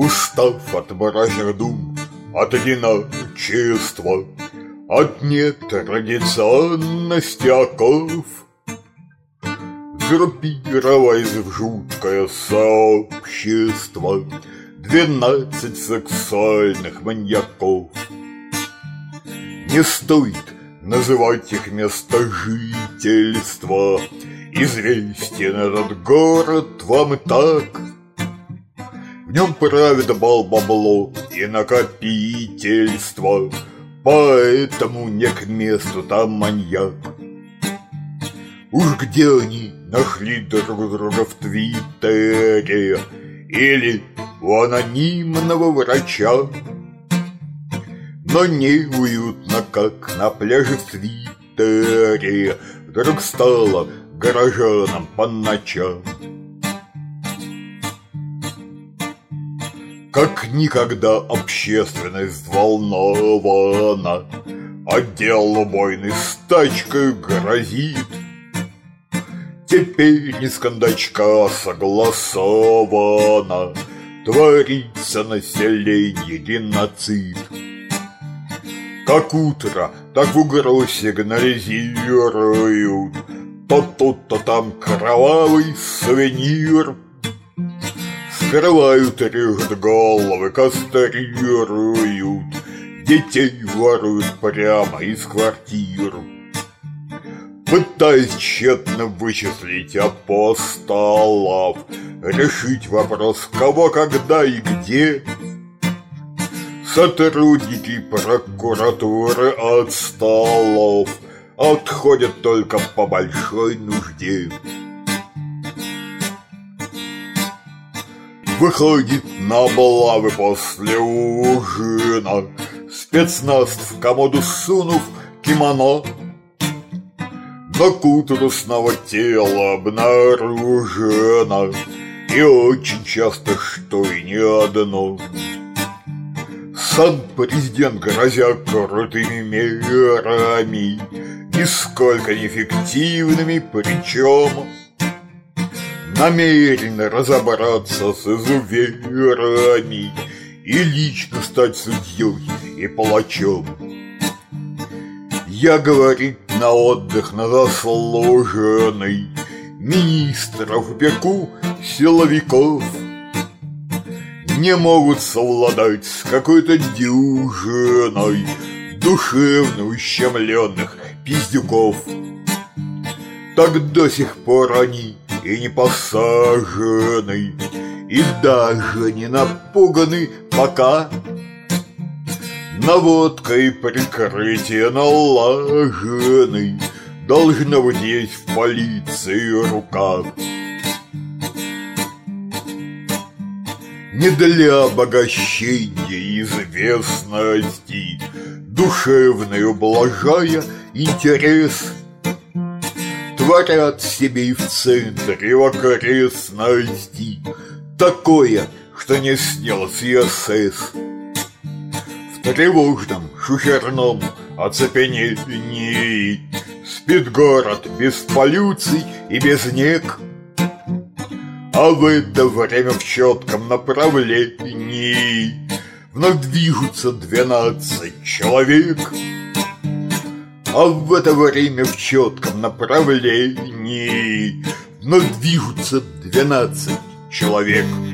Устав от мрачных дум, от одиночества, от нетрадиционности оков, группироваясь в жуткое сообщество 12 сексуальных маньяков. Не стоит называть их место жительства, известен этот город вам и так. В нем правит бал-бабло и накопительство, поэтому не к месту там маньяк. Уж где они нашли друг друга в Твиттере или у анонимного врача? Но неуютно, как на пляже в Твиттере вдруг стало горожанам по ночам. Как никогда общественность взволнована, отдел убойный с тачкой грозит. Теперь не с кондачка согласовано, творится население геноцид. Как утро, так в угрозу сигнализируют, то тут, то там кровавый сувенир. Скрывают, режут головы, кастрируют, детей воруют прямо из квартир. Пытаясь тщетно вычислить апостолов, решить вопрос кого, когда и где, сотрудники прокуратуры от столов отходят только по большой нужде. Выходит на облавы после ужина спецназ в комоду сунув кимоно. Но к утру снова тело обнаружено, и очень часто, что и не одно. Сам президент, грозя крутыми мерами, нисколько неэффективными, причем намерен разобраться с изуверами и лично стать судьей и палачом. Я, говорит, на отдых на заслуженный министров пеку силовиков. Не могут совладать с какой-то дюжиной душевно ущемленных пиздюков. Так до сих пор они и не посажены, и даже не напуганы пока. Наводкой прикрытие налажены, должно быть, есть в полиции рука. Не для обогащения известности, душевной ублажая интерес, творят себе и в центре, в окрестности такое, что не снялось СС. В тревожном, шухерном оцепенении спит город без полюций и без нег. А в это время в четком направлении вновь движутся 12 человек. А в это время в четком направлении вновь движутся 12 человек.